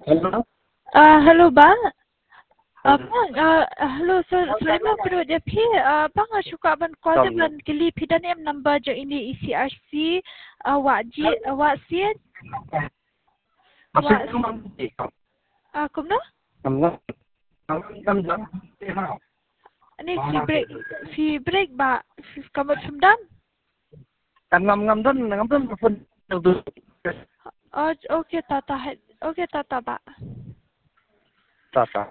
Hello? Hello ba? Hello. Hello sir. Sulaiman pero dia pi bang suka ban call dia Tom. ban kili pidan em number je ini ECRC wak sien Masih wak cuma di kumno? kamu kamu jam Ni fi break ba kamu sumdam? kan ngam dan telepon itu Oh okay tata ba. tata